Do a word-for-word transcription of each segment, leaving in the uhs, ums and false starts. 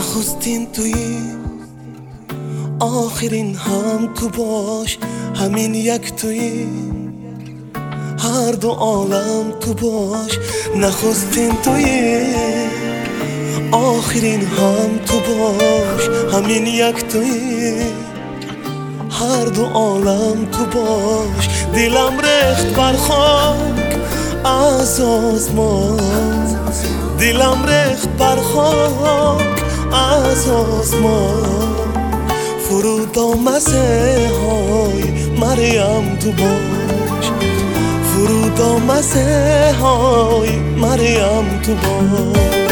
نخستین توی آخرین هم تو باش، همین یک توی هر دو عالم تو باش. نخستین توی آخرین هم تو باش، همین یک توی هر دو عالم تو باش. دلم ریخت بر خاک از آسمان، دلم ریخت بر خاک از آسمان. فرود آمده های مریم تو باش، فرود آمده های مریم تو باش.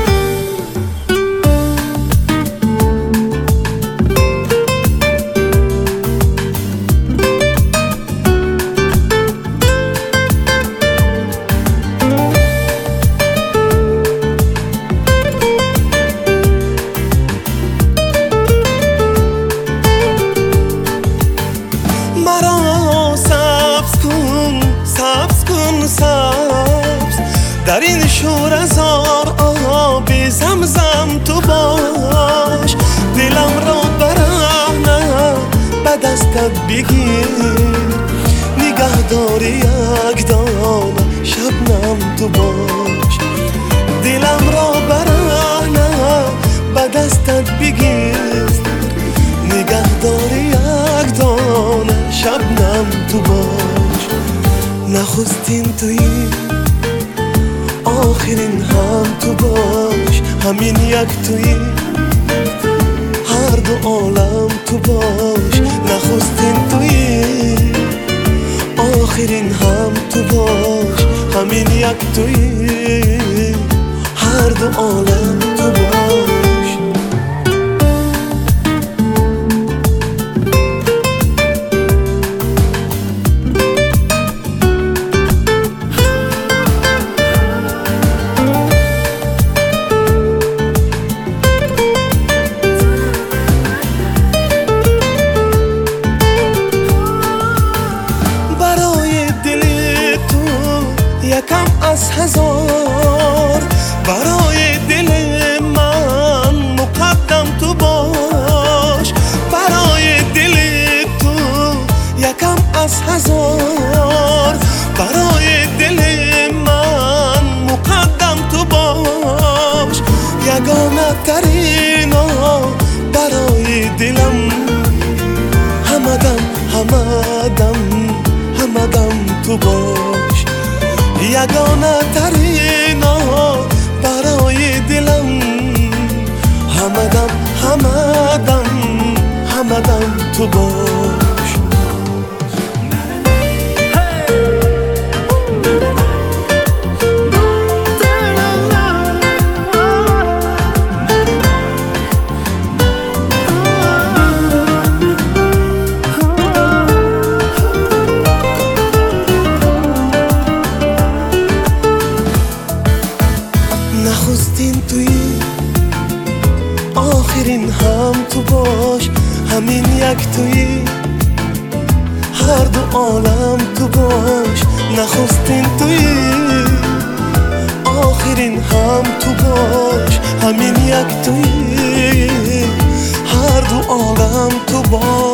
در این شور هزار آب زمزم تو باش. دلم را برهنه به دستت بگیر، نگه داری یک دانه شبنم تو باش. دلم را برهنه به دستت بگیر، نگه داری یک دانه شبنم تو باش. نخستین توی آخرین هم تو باش، همین یک توی هر دو عالم تو باش. نخستین توی آخرین هم تو باش، همین یک توی هر دو عالم تو باش. یکم از هزار برای دل من مقدم تو باش. برای دل تو یکم از هزار برای دل من مقدم تو باش. یگانه ترینا برای دلم، همدم همدم همدم تو باش. یگانه ترینا برای دلم، همدم همدم همدم تو باش. نخستین توی آخرین هم تو باش، همین یک توی هر دو عالم تو باش. نخستین توی آخرین هم تو باش، همین یک توی هر دو عالم تو باش.